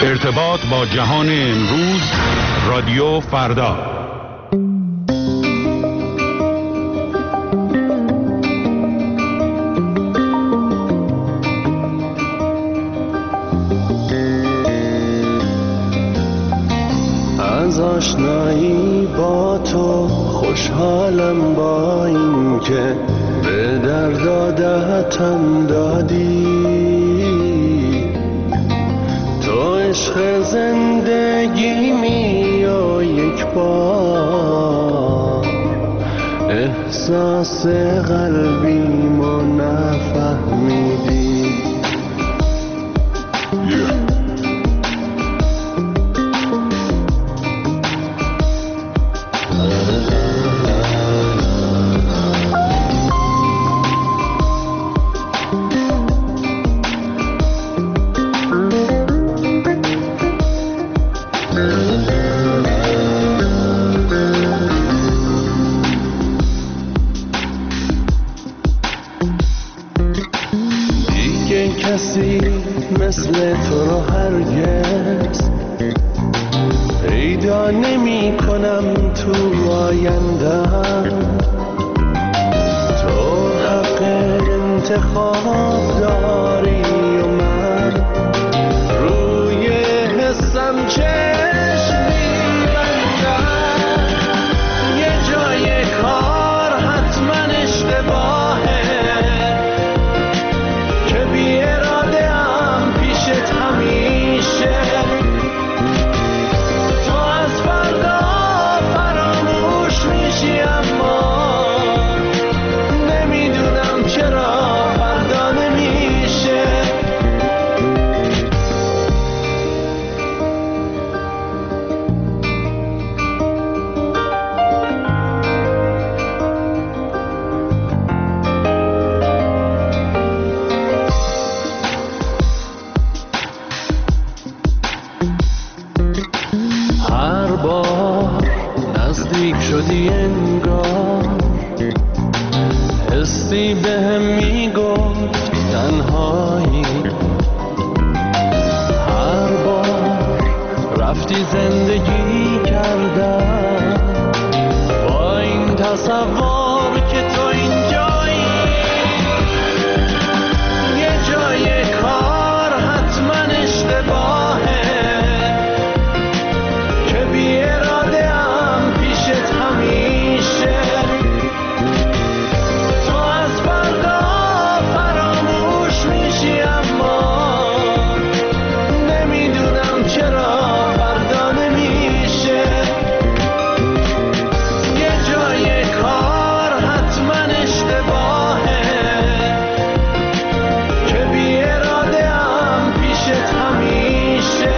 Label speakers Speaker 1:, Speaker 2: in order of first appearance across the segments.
Speaker 1: ارتباط با جهان امروز، رادیو فردا.
Speaker 2: از آشنایی با تو خوشحالم، با این که به درد عادتم دادی. تو عشق زندگیمی و یک بار احساس قلبیمو نفهمیدی. کسی مثل تو رو هرگز پیدا نمی کنم تو آیندم. تو حق انتخاب داری و من روی حسم چشم می‌بندم. یه جای کار حتما اشتباهه که بی اراده هم پیشت همیشه. تو از فردا فراموش میشی، اما نمیدونم چرا فردا نمیشه. هر بار نزدیک شدی انگار حسی بهم میگفت تنهایی. هر بار رفتی زندگی کردم با این تصور که تو اینجایی. یه جای کار حتما اشتباهه که بی اراده هم پیشت همیشه. تو از فردا فراموش میشی، اما نمیدونم چرا فردا نمیشه. یه جای کار حتما اشتباهه که بی اراده هم پیشت همیشه.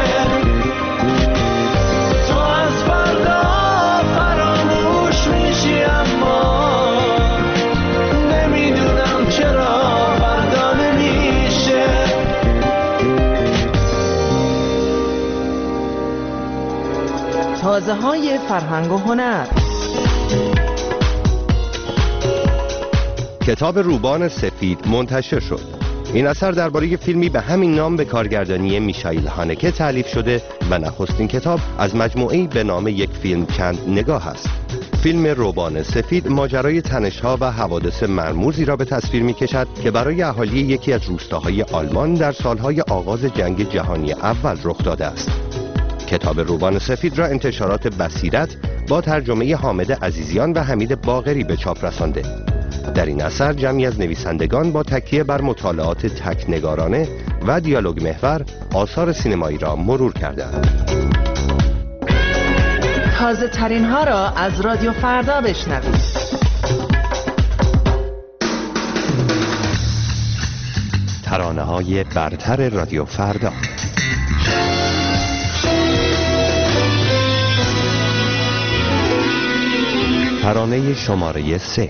Speaker 2: تو از فردا فراموش میشی، اما نمیدونم چرا فردا نمیشه.
Speaker 3: تازه های فرهنگ و هنر.
Speaker 4: کتاب روبان سفید منتشر شد. این اثر درباره فیلمی به همین نام به کارگردانی میشائیل هانکه تألیف شده و نخستین کتاب از مجموعه‌ای به نام یک فیلم چند نگاه است. فیلم روبان سفید ماجرای تنش‌ها و حوادث مرموزی را به تصویر می‌کشد که برای اهالی یکی از روستاهای آلمان در سالهای آغاز جنگ جهانی اول رخ داده است. کتاب روبان سفید را انتشارات بصیرت با ترجمه حامد عزیزیان و حمید باقری به چاپ رسانده. در این اثر جمعی از نویسندگان با تکیه بر مطالعات تکنگارانه و دیالوگ محور آثار سینمایی را مرور کردند.
Speaker 3: تازه ترین ها را از رادیو فردا بشنوید.
Speaker 4: ترانه های برتر رادیو فردا. ترانه شماره 3.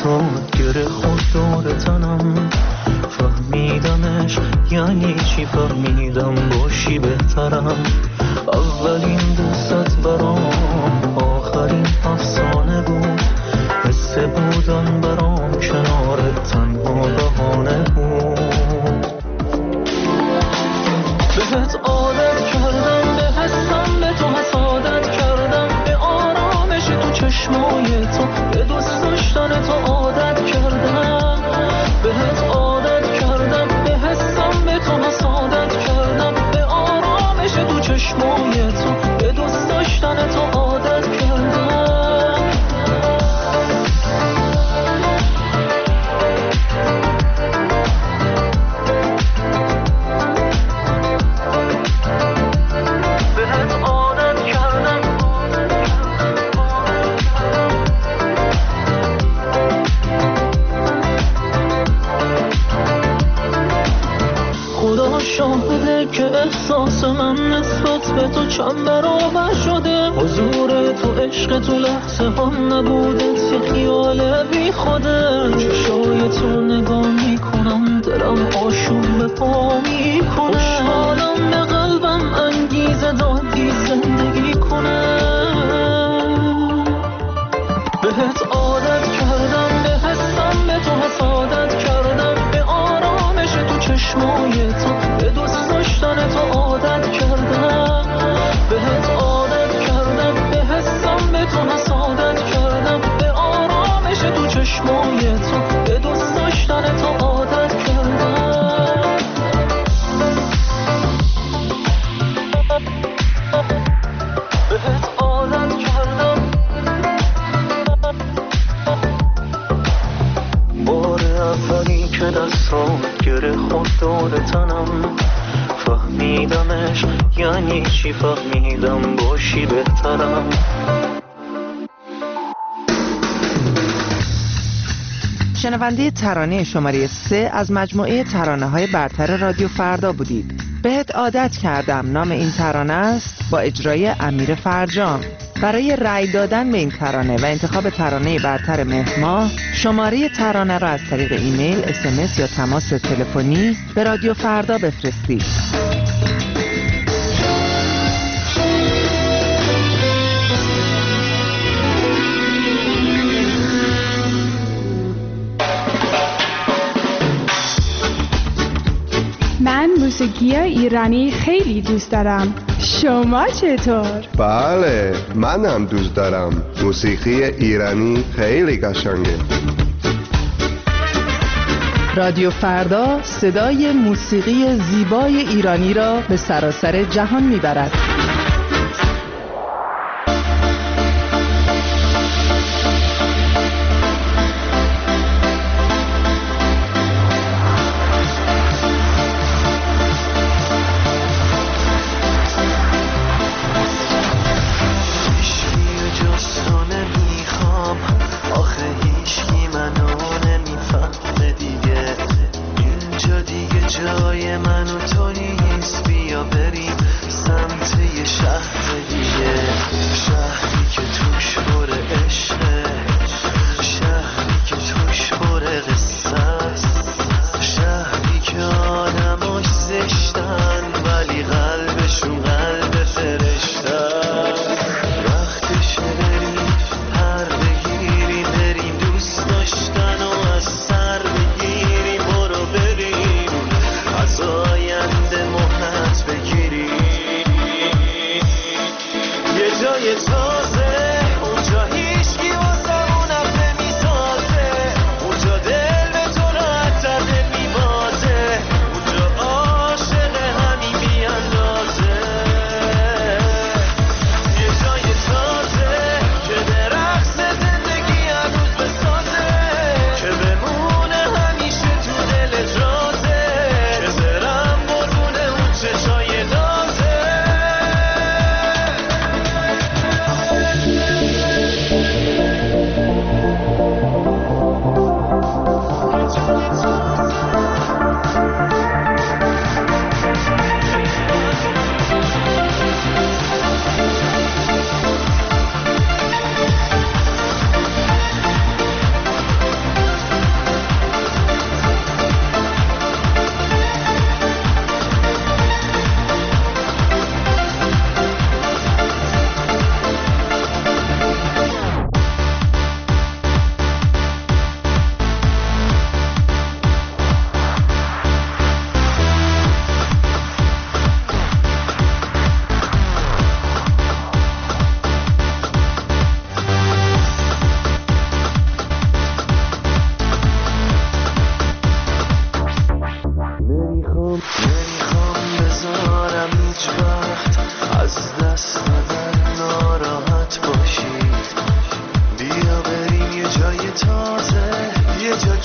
Speaker 2: دستات گره خود دور تنم، فهمیدمش یعنی چی، فهمیدم باشی بهترم. اولین دستت برام آخرین افسانه بود، حس بودن برام کنارت تنها بهانه بود. بهت عادت کردم، به حسم به تو حسادت کردم، به آرامش تو چشمای تو، به دوست داشتن تو عادت کردم. بهت عادت کردم، به حسم به تو حسادت کردم، به آرامش تو چشمای تو، به دوست داشتن تو عادت کردم. شاهده که احساس من نسبت به تو چند برابر شده، حضور تو عشق تو لحظه هم نبودت یه خیال بی خوده. چشای تو نگاه میکنم دلم آشوب به پا میکنه، خوشحالم به قلبم انگیزه دادی زندگی کنه. بهت عادت کردم، به حسم به تو حسادت کردم، به آرامش تو چشمای تو، به دوست داشتن تو عادت کردم. بهت عادت کردم، به حسم به تو حسادت کردم، به آرامش تو چشمای تو، به دوست داشتن تو عادت کردم. بهت عادت کردم. بار اولی که دستات گره خود دور تنم، فهمیدمش یعنی چی، فهمیدم باشی بهترم.
Speaker 3: شنونده ترانه شماره 3 از مجموعه ترانه‌های برتر رادیو فردا بودید. بهت عادت کردم نام این ترانه است، با اجرای امیر فرجام. برای رأی دادن به این ترانه و انتخاب ترانه برتر مهر ماه، شماره ترانه را از طریق ایمیل، SMS یا تماس تلفنی به رادیو فردا بفرستید.
Speaker 5: من موسیقی ایرانی خیلی دوست دارم. شما چطور؟
Speaker 6: بله، منم دوست دارم. موسیقی ایرانی خیلی قشنگه.
Speaker 3: رادیو فردا صدای موسیقی زیبای ایرانی را به سراسر جهان میبرد.
Speaker 2: جای من و تو نیست، بیا بریم سمت یه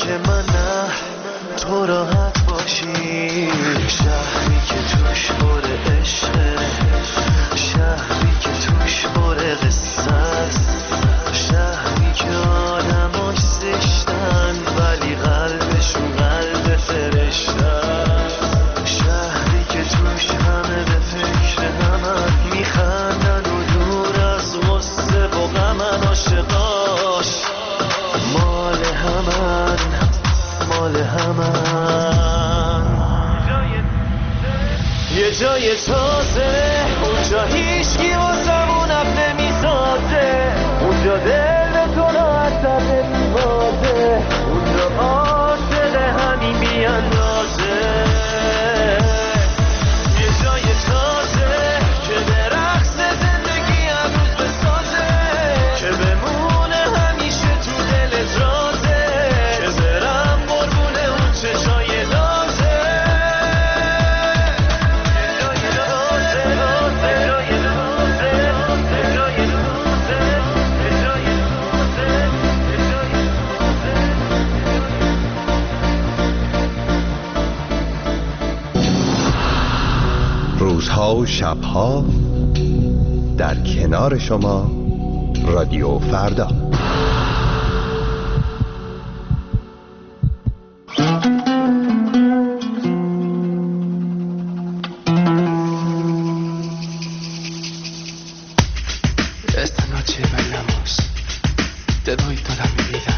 Speaker 2: که من نه تو راحت باشی، شهری که توش پر عشقه، شهری که توش پر قصه است، شهری که آدماش زشتن ولی قلبشون قلب فرشته است، شهری که توش همه به فکر همن میخندن و دور از غصه و غمن، عاشقاش مال همن مال همن. یه جای تازه اونجا هیچکی واسمون اب نمیسازه، اونجا دل به تو راحت نمیبازه، اونجا عاشق همین بیاندازه. یه جای تازه که به رقص زندگی امروز بسازه، که بمونه همیشه تو دلت رازه، که برم قربونه اون چشای لازه.
Speaker 4: روزها و شبها در کنار شما رادیو فردا.
Speaker 2: Esta noche bailamos, te doy toda mi vida.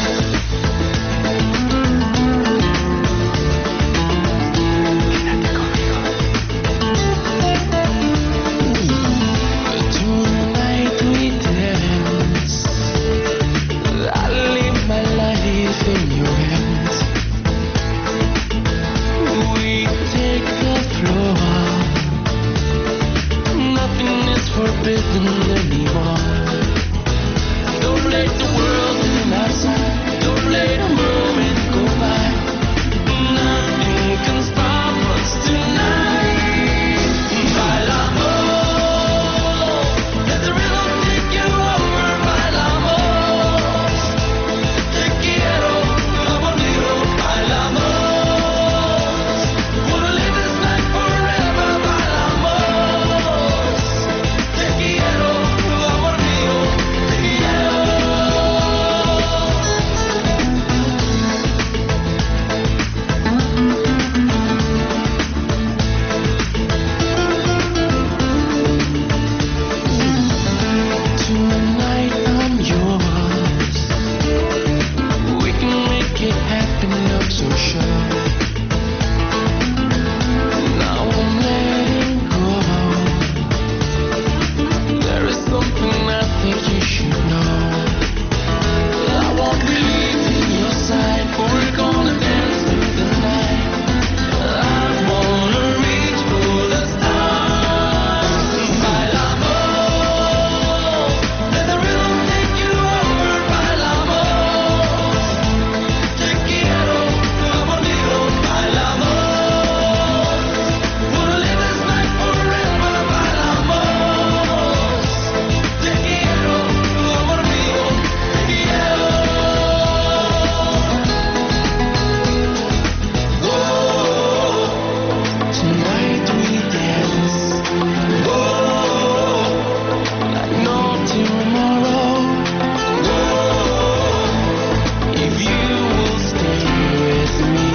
Speaker 2: Quédate conmigo. Tonight we dance, I live my life in your hands. We take the floor, nothing is forbidden anymore. Don't let the world turn outside, don't let a moment go by. Nothing can stop us tonight. Bailamos, let the rhythm take you over. Bailamos, te quiero, amor mío. Bailamos, wanna live this night forever. Bailamos, te quiero, amor mío, te quiero. Tonight I'm yours. We can make it happen, I'm so sure. Now I'm letting go. There is something I think you should know. I won't be leaving your side, but we're gonna dance through the night. I wanna reach for the stars. Bailamos, let the rhythm take you over. Bailamos, te quiero, amor mío. Bailamos, wanna live this night forever. Bailamos, te quiero, amor mío, te quiero. Tonight we dance, like no tomorrow. If you will stay with me,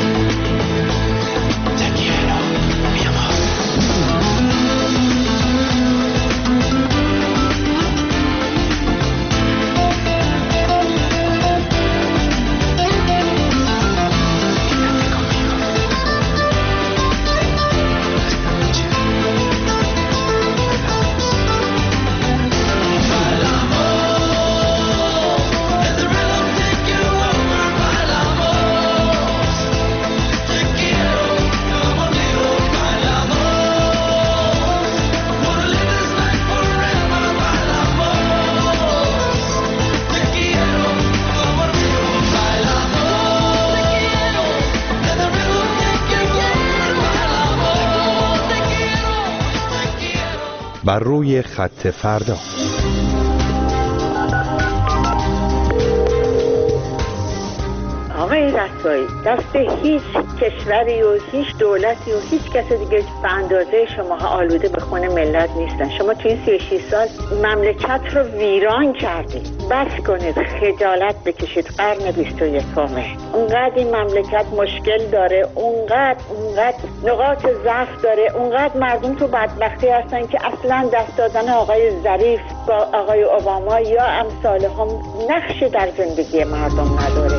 Speaker 2: te quiero, mi amor. Quédate conmigo. Esta noche bailamos, let the rhythm take you over. Bailamos, te quiero, amor mío. Bailamos, wanna live this night forever. Bailamos, te quiero, amor mío. Bailamos, te quiero, let the rhythm take you over. Bailamos, te quiero, te quiero.
Speaker 4: بر روی خط فردا.
Speaker 7: آقای رسوایی دست هیچ کشوری و هیچ دولتی و هیچ کس دیگه به اندازه شما آلوده به خون ملت نیستن. شما توی 36 سال مملکت رو ویران کردید. بس کنید خجالت بکشید. قرن 21 اونقدر این مملکت مشکل داره، اونقدر نقاط ضعف داره، اونقدر مردم تو بدبختی هستن که اصلا دست دادن آقای ظریف با آقای اوباما یا امثال هم نقشی در زندگی مردم نداره.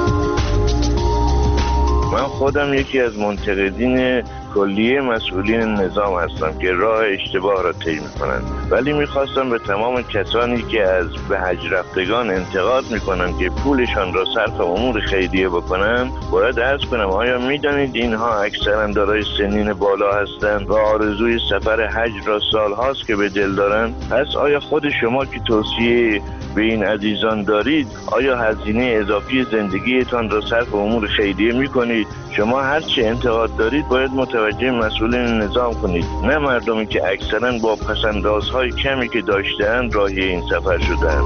Speaker 8: من خودم یکی از منتقدین کلیه مسئولین نظام هستم که راه اشتباه را طی می‌کنند، ولی می‌خواستم به تمام کسانی که از به حج رفتگان انتقاد می‌کنند که پولشان را صرف امور خیریه بکنند باید عرض کنم آیا می‌دانید اینها اکثرا دارای سنین بالا هستند و آرزوی سفر حج را سال‌هاست که به دل دارند؟ پس آیا خود شما که توصیه به این عزیزان دارید آیا هزینه اضافی زندگیتان را صرف امور خیریه می‌کنید؟ شما هر چه انتقاد دارید باید متوجه مسئولین نظام کنید، نه مردمی که اکثرا با پس‌اندازهای کمی که داشته‌اند راهی این سفر شدند.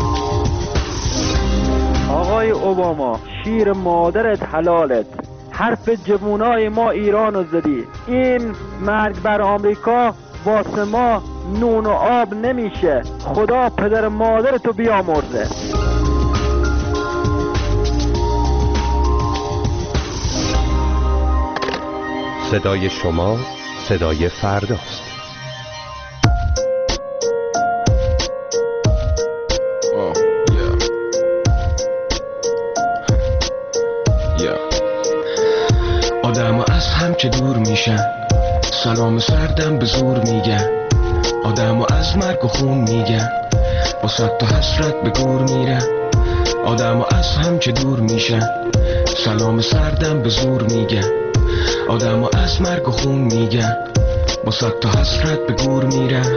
Speaker 9: آقای اوباما شیر مادرت حلالت، حرف جوونای ما ایرانو زدی. این مرگ بر آمریکا واسه ما نون و آب نمیشه. خدا پدر مادرتو بیامرزه.
Speaker 4: صدای شما صدای فرداست.
Speaker 10: آدم از هم که دور میشن، سلام سردم به زور میگن. آدم از مرگ و خون میگن، با صد تا حسرت به گور میرن. آدم از هم که دور میشن، سلام سردم به زور میگن. آدم از مرگ و خون میگن، با صد تا حسرت به گور میرن.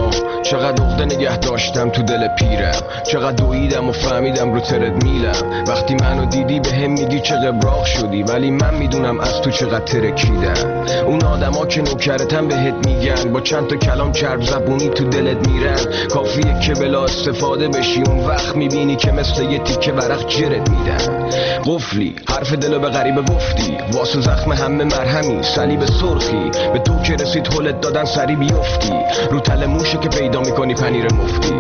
Speaker 10: چقدر عقده نگه داشتم تو دل پیرم، چقدر دویدم و فهمیدم رو ترد میلم. وقتی منو دیدی به هم میگی چه قبراق شدی، ولی من میدونم از تو چقدر ترکیدم. اون آدما که نوکرتن بهت میگن، با چند تا کلام چرب زبونی تو دلت میرن. کافیه که بلا استفاده بشی، اون وقت میبینی که مثل یه تیکه ورق جرت میدن. قفلی حرف دلو به غریبه گفتی، واسه زخم همه مرهمی صلیب سرخی. به تو که رسید هولت دادن سری بیفتی، رو تل موشه که پیدا میکنی پنیر مفتی.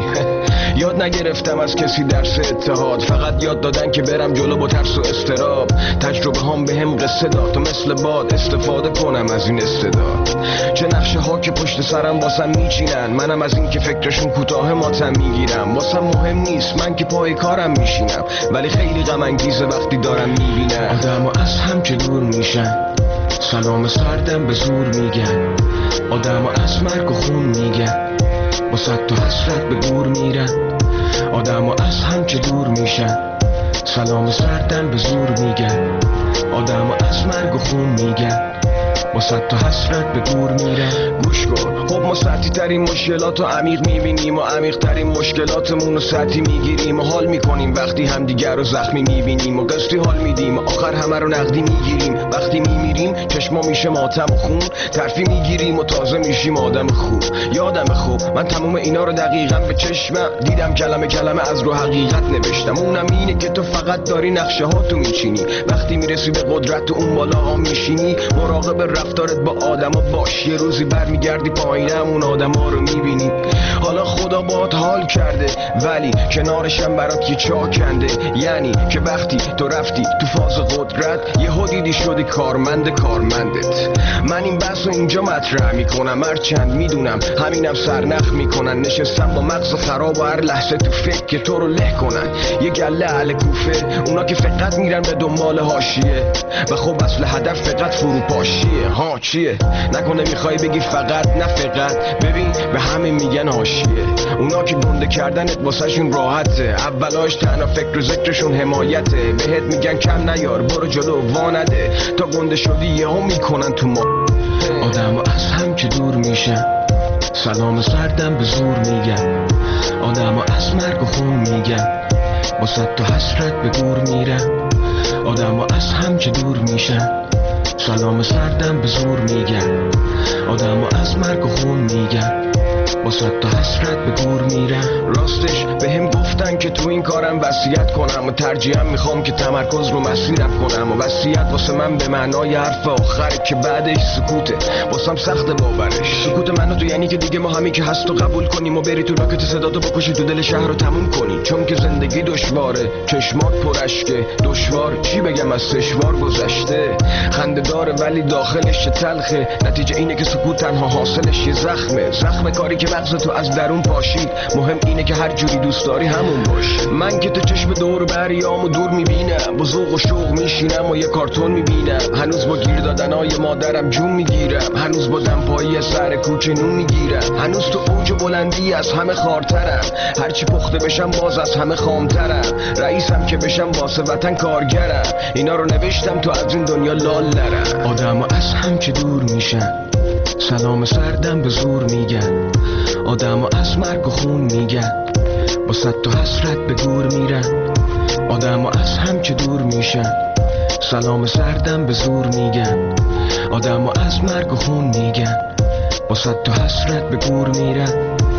Speaker 10: یاد نگرفتم از کسی درس اتحاد، فقط یاد دادن که برم جلو با ترس و استراب. تجربه هم به هم قصه داد و مثل باد استفاده کنم از این استعداد. چه نقشه ها که پشت سرم واسم میچینن، منم از این که فکرشون کوتاه ماتم میگیرم. واسم مهم نیست من که پای کارم میشینم، ولی خیلی غم انگیزه وقتی دارم میبینم آدمو از هم که دور میشن، سلام سردم به زور میگن. آدمو از مرگ و خون میگن، با صد تا حسرت به گور میرن. آدمو از هم که دور میشن، سلام سردم به زور میگن. آدمو از مرگ و خون میگن، با صد تا حسرت به گور میرن. گوش کن، خب ما سطحی ترین مشکلات رو عمیق میبینیم و عمیق ترین مشکلاتمون رو سطحی میگیریم و حال میکنیم وقتی همدیگر رو زخمی میبینیم و قسطی حال میدیم و آخر همه رو نقدی میگیریم. وقتی میمیریم چشما میشه ماتم و خون، ترفی میگیریم و تازه میشیم آدم خوب. یادم خوب من تموم اینا رو دقیقاً به چشمم دیدم، کلمه کلمه از رو حقیقت نوشتم. اونم اینه که تو فقط داری نقشه ها تو میچینی، وقتی میرسی به قدرت تو اون بالا ها میشینی. مراقب رفتارت با آدما باش، یه روزی برمیگردی پایینم اون آدما رو میبینی. حالا خدا باهات حال کرده ولی کنارشم برات یه چاه کنده. یعنی که وقتی تو رفتی تو فاز قدرت یهو دیدی شدی کارمندت. من این بحث رو اینجا مطرح میکنم، هرچند میدونم همینم سرنخ میکنن. نشستم با مغز خراب و هر لحظه تو فکر که تو رو له کنن. یه گله اهل کوفه، اونا که فقط میرن به دنبال حاشیه و خب اصل هدف فقط فروپاشیه. ها چیه؟ نکنه میخوای بگی فقط؟ نه فقط، ببین به همه میگن حاشیه. اونا که گنده کردنت واسهشون راحته، اولاش تنها فکر و ذکرشون حمایته. بهت میگن کم نیار، برو جلو وانده، تا گنده شدی یهو میکنن تو ما. آدمو از هم که دور میشن، سلام سردم به زور میگن. آدمو از مرگ و خون میگن، با صد تا حسرت به گور میرن. آدمو از هم که دور میشن، سلام سردم به زور میگن، آدمو از مرگ و خون میگن، با صد تا حسرت به گور میرن. راستش به هم گفتن که تو این کارم وصیت کنم و ترجیحاً میخوام که تمرکز رو مسیرم کنم. و وصیت واسه من به معنای حرف آخره که بعدش سکوته، واسم سخت باورش. سکوت منو تو یعنی که دیگه ما همین که هست و قبول کنیم و بری تو لاکت صداتو بکشی تو دل شهر رو تموم کنی. چون که زندگی دشواره، چشمات پرشکه، دشوار چی بگم از سشوار گذشته. خنده داره ولی داخلش تلخه، نتیجه اینه که سکوت تنها حاصلش یه زخمه. زخم کاری که مغز تو از درون پاشید. مهم اینه که هر جوری دوست داری همون باش. من که تو چشم دور بریامو دور میبینم، با ذوق و شوق میشینم و یه کارتون میبینم. هنوز با گیر دادنای مادرم جون میگیرم، هنوز با دمپایی سر کوچه نون میگیرم، هنوز تو اوج بلندی از همه خارترم. هرچی پخته بشم باز از همه خامترم، رئیسم که بشم واسه وطن کارگرم. اینا رو نوشتم تو از این دنیا لال نرم. آدم از هم که دور میشن، سلام سردم به زور میگن، آدم از مرگ و خون میگن، با صد تا حسرت به گور میرن. آدم از هم که دور میشن، سلام سردم به زور میگن، آدم از مرگ و خون میگن، با صد تا حسرت به گور میرن.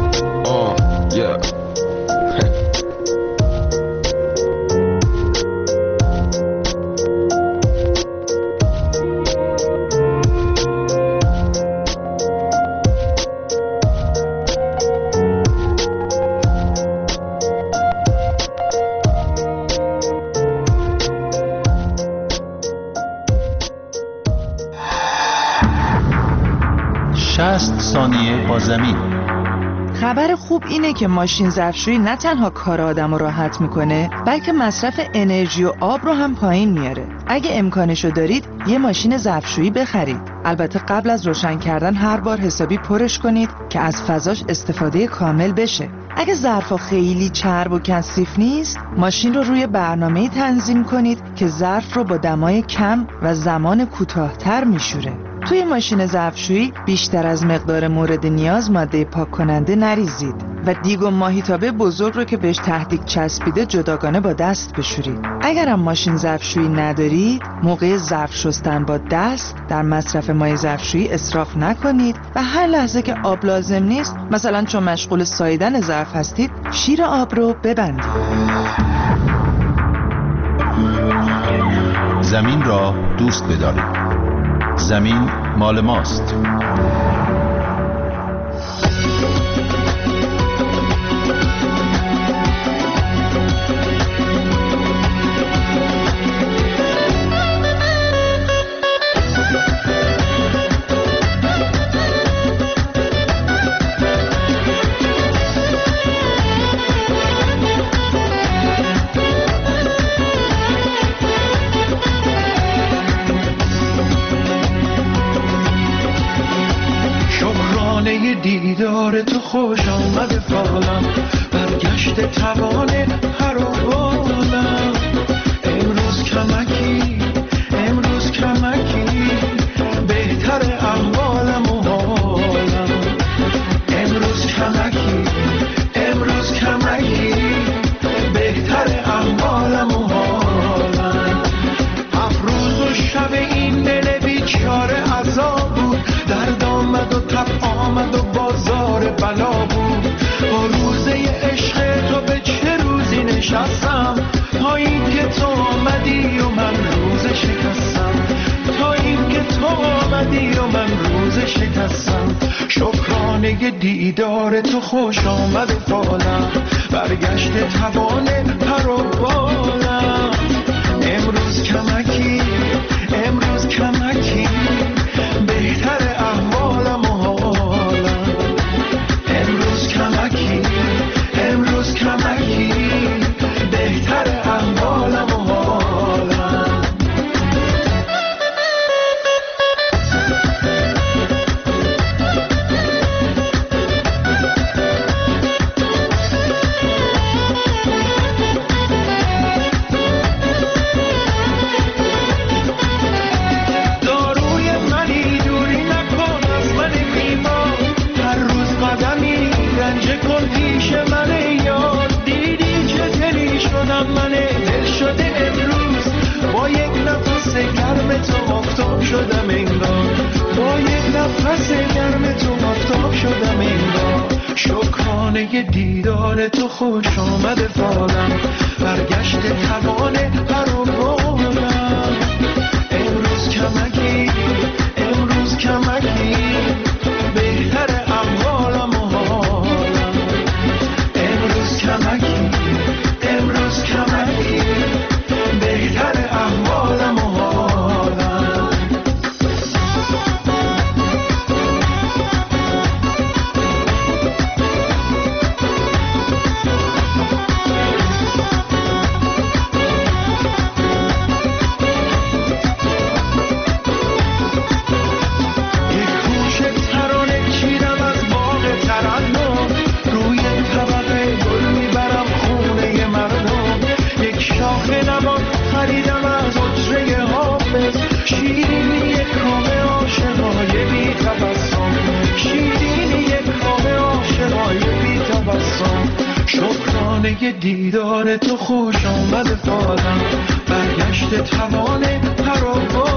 Speaker 1: ثانیه با زمین.
Speaker 3: خبر خوب اینه که ماشین ظرفشویی نه تنها کار آدم رو راحت میکنه، بلکه مصرف انرژی و آب رو هم پایین میاره. اگه امکانشو دارید یه ماشین ظرفشویی بخرید. البته قبل از روشن کردن هر بار حسابی پرش کنید که از فضاش استفاده کامل بشه. اگه ظرفا خیلی چرب و کثیف نیست، ماشین رو روی برنامه‌ای تنظیم کنید که ظرف رو با دمای کم و زمان کوتاه‌تر میشوره. توی ماشین ظرفشویی بیشتر از مقدار مورد نیاز ماده پاک کننده نریزید و دیگ و ماهیتابه بزرگ رو که بهش تهدیگ چسبیده جداگانه با دست بشورید. اگرم ماشین ظرفشویی ندارید، موقع ظرف شستن با دست در مصرف مایع ظرفشویی اسراف نکنید و هر لحظه که آب لازم نیست، مثلا چون مشغول ساییدن ظرف هستید، شیر آب رو ببندید.
Speaker 1: زمین را دوست بدارید. زمین مال ماست.
Speaker 2: دیدار تو خوش آمد فالم، برگشت توان هر و بالم. امروز کمکی بهتر احوالم و حالم. امروز کمکی بهتر احوالم و حالم. افروز و شب این دل بیچاره عذاب بود، درد آمد و تب آمد و بازار بلا بود. با روزه عشق تو به چه روزی نشستم، تا این که تو آمدی و من روز شکستم. تا این که تو آمدی و من روز شکستم. شکرانه دیدار تو خوش آمد فالم، برگشت توان پر و بالم. امروز کمکی بهتر احوالم و حالم. امروز کمکی بهتر احوالم و حالم. دیدار تو خوش آمده فالم برگشت توان پروانم امروز کمکی امروز کمکی بهتر احوالم و حالم امروز کمکی امروز کمکی بهتر احوالم و حالم خریدم از عطره حافظ شیرینی کام عاشقای بی تبسم شیرینی کام عاشقای بی تبسم شکرانه دیدار تو خوش آمده فالم برگشت توان پروانم